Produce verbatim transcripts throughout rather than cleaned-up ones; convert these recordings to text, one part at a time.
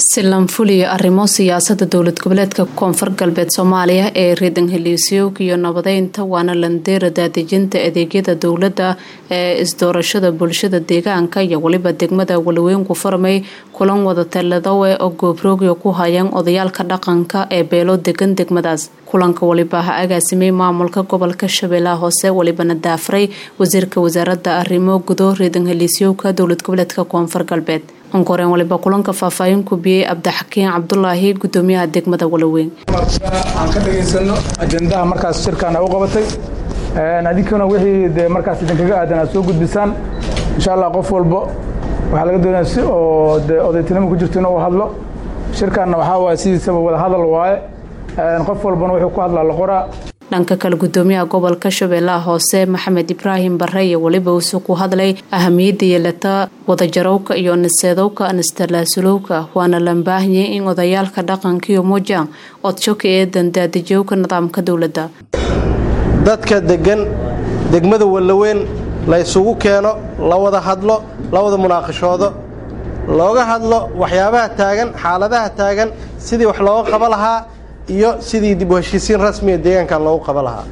silan fuliya arrimo siyaasadda dowlad goboleedka koonfur galbeed Soomaaliya ee reedan heliisyo iyo nabadeynta waana landeera daadejinta adeegyada dowladda ee isdoorashada bulshada deegaanka iyo waliba degmada Walweyn ku farmay kulan wada talada oo goobroogyo ku hayaan odayaalka dhaqanka ee beelo degan degmadaas kulanka waliba ha agaasimay maamulka gobolka Shabeellaha Hoose walibana daafray wasiirka wasaaradda arrimo gudo reedan heliisyo ka dowlad goboleedka koonfur galbeed ankoreen waliba kulanka faahfaahin ku biyay Abdaxkiin Cabdullaahi gudoomiyaha degmada Walweyn aan ka dhageysano ajendaha markaas shirkan ay u qabatay ee adikana wixii markaas idinkaga aadan soo gudbisaan insha Allah qof walba waxa laga doonayaa si oo odaytinimo ku jirto inuu hadlo shirkan waxa waa sidiisaba wada hadal waaye qof walbana wuxuu ku hadlaa la qoraa dhanka kale gudoomiyaha gobolka Shabeellaha Hoose Maxamed Ibraahim Barre waliba uu ku hadlay ahamiyadda yeelata wada jarowka iyo naseedowka anistalaasuloka waana lambaahiyay in odayaalka dhaqanka iyo moojaan odshoka ee dandaadajowka nidaamka dowladda dadka degan degmada Walweyn la isugu keeno la wada hadlo la wada munaaqashoodo looga hadlo waxyaabaha taagan xaaladaha taagan sidii wax looga qaban lahaa iyo sidii dib u heshiisiin rasmi ah deegaanka loogu qaban lahaa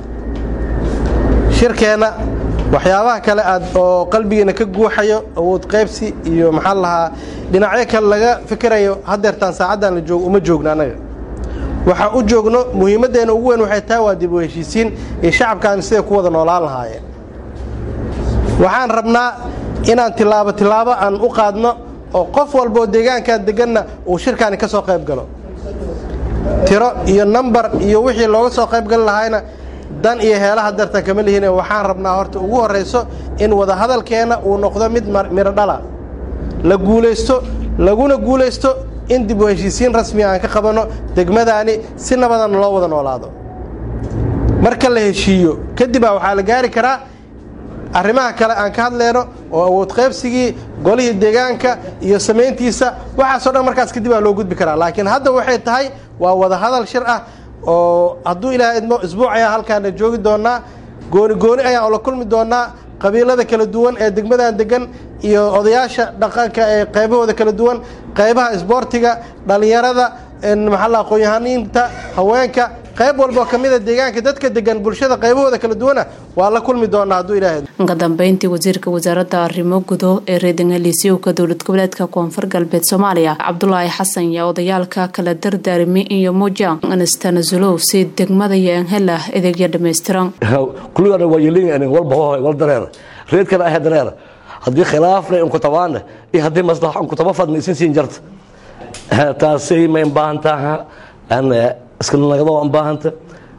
shirkeena waxyaabaha kale aad oo qalbigeena ka guuxayo awood qaybsi iyo maxal lahaa dhinacyo kale laga fikirayo hadeertan saacadan la joogo uma joogna anaga waxa u joogno muhiimadeena ugu weyn waxay tahay waa dib u heshiisiin ee shacabkan sida ku wada noolaan lahaayeen waxaan rabnaa inaan tilaabo tilaabo aan u qaadno oo qof walba deegaanka deganna uu shirkaani ka soo qayb galo tiro iyo number iyo wixii looga soo qayb gal lahayna dan iyo heelaha dartan kama lihiin waxaan rabnaa horta ugu horeyso in wada hadalkeena uu noqdo mid miro dhala la guuleysto laguna guuleysto in dib u heshiisiin rasmi ah ka qabano degmadaani si nabadan loo wada noolaado marka la heshiiyo kadib waxa la gaari karaa arrimaha kale aan ka hadleeno oo awood qaybsigii golihii deegaanka iyo sameyntiisa waxa soo dhan markaas kadib loo gudbi karaa laakiin hadda waxay tahay waa wada hadal shir ah oo hadduu ilaahay idmo isbuuc ayaa halkaan joogi doonaa gooni gooni ayaa la kulmi doonaa qabiilada kala duwan ee degmadan degan iyo odayaasha dhaqanka ee qaybahooda kala duwan qaybaha isboortiga dhalinyarada in maxalla qoyahaniinta haweenka qayb walba kamida deegaanka dadka degan bulshada qaybahooda kala duwan waa la kulmi doonaa hadduu ilaahay ugu dambeyntii wasiirka wasaaradda arrimo gudo ee reedan heliisyo ka dowlad goboleedka koonfur galbeed Soomaaliya Cabdullaahi Xasan iyo odayaalka kala dardaarmay iyo moojaan anistanazulo si degmada yaan hela adeegyo dhameystiran kulliga waa yeelin in walba wal dareer reedkan ah dareer haddii khilaafna in ku tabaana iyo haddii maslaxa ku tabafadna isin siin jarta taasay ma baahantaha an iskala nagado aan baahanta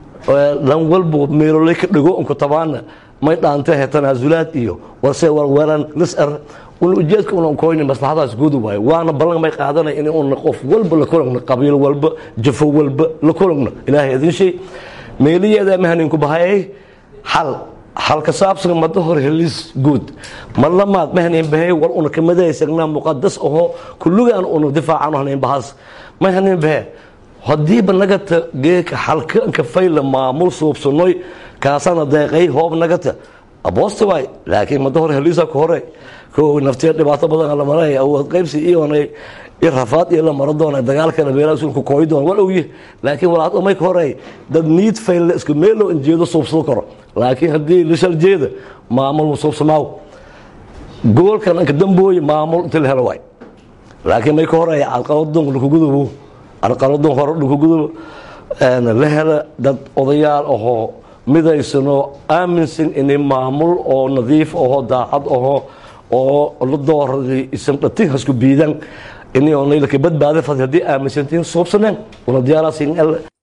lan walbo meelolay ka dhigo in ku tabaana may dhaantay tanaasulaad iyo warse warwaran lisar ul ujeedka uu kooyay maslaxadaas guud waay waana balan may qaadanay in uu qof walba la kulano qabiil walba jafo walba la kulano ilaahay idin shay meeliyada mahanin ku bahay hal hal ka saabsan mado hor helis guud malamaad mahanin bahay war uu kamadaysanaa muqaddas oo kullugaan uu difaacano hanin bahas mahanin bahay haddii banagata geeka halka ka fayla maamul suubsanoy kaasana deeqay hoob nagata aboosta way laakiin ma door helisa ku hore ko naftiya dhibaato badan la maray awood qaybsi iyo inay irafaad iyo la maro doona dagaalkana beelaasuun ku kooy doon wal ogi laakiin walaad oo may ku hore dad need fayl isku meelo in jeedo suubsado karo laakiin haddii la shal jeeda maamul suubsamaaw goolkan ka dambooy maamul inta la helo way laakiin may ku hore alqaladun ku gudubo alqaladun hore ku gudubo ana la hela dad odayaal oo midaysano aaminsan in maamul oo nadiif oo daacad oo oo la dooraday isam dhatin hasku biidan inay oo leelka badbaado fadhiyay aaminsantiin soobsaneen wala diyaarasiin